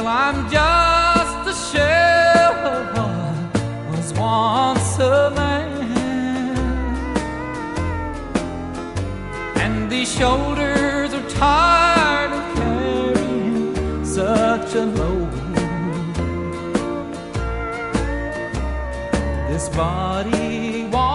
Well, I'm just a shell of what was once a man, and these shoulders are tired of carrying such a load. This body won't